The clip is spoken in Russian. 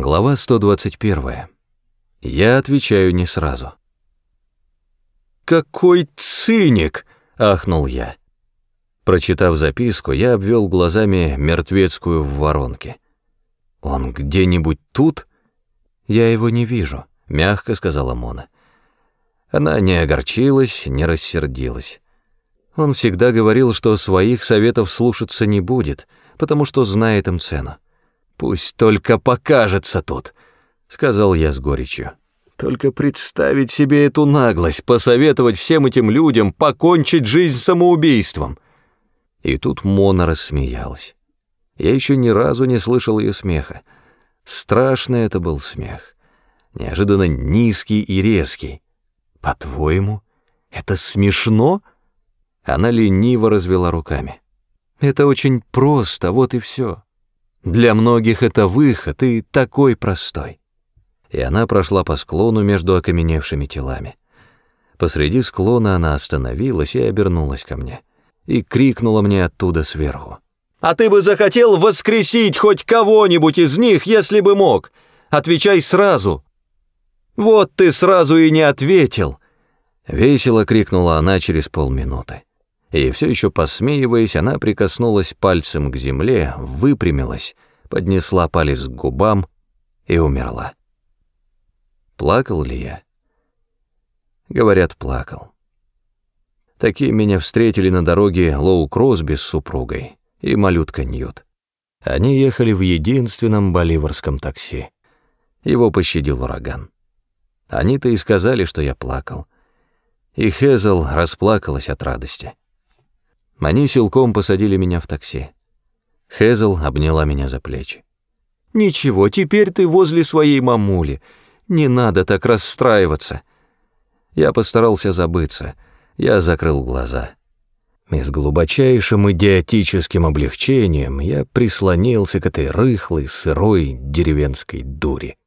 Глава 121. Я отвечаю не сразу. «Какой циник!» — ахнул я. Прочитав записку, я обвел глазами мертвецкую в воронке. «Он где-нибудь тут?» «Я его не вижу», — мягко сказала Мона. Она не огорчилась, не рассердилась. Он всегда говорил, что своих советов слушаться не будет, потому что знает им цену. «Пусть только покажется тут», — сказал я с горечью. «Только представить себе эту наглость, посоветовать всем этим людям покончить жизнь самоубийством». И тут Мона рассмеялась. Я еще ни разу не слышал ее смеха. Страшный это был смех, неожиданно низкий и резкий. «По-твоему, это смешно?» Она лениво развела руками. «Это очень просто, вот и все. Для многих это выход, и такой простой». И она прошла по склону между окаменевшими телами. Посреди склона она остановилась и обернулась ко мне, и крикнула мне оттуда сверху. «А ты бы захотел воскресить хоть кого-нибудь из них, если бы мог? Отвечай сразу!» «Вот ты сразу и не ответил!» Весело крикнула она через полминуты. И все еще посмеиваясь, она прикоснулась пальцем к земле, выпрямилась, поднесла палец к губам и умерла. Плакал ли я? Говорят, плакал. Такие меня встретили на дороге Лоу Кросби с супругой и малютка Ньют. Они ехали в единственном боливарском такси. Его пощадил ураган. Они-то и сказали, что я плакал. И Хезл расплакалась от радости. Они силком посадили меня в такси. Хезл обняла меня за плечи. «Ничего, теперь ты возле своей мамули. Не надо так расстраиваться». Я постарался забыться. Я закрыл глаза. И с глубочайшим идиотическим облегчением я прислонился к этой рыхлой, сырой деревенской дуре.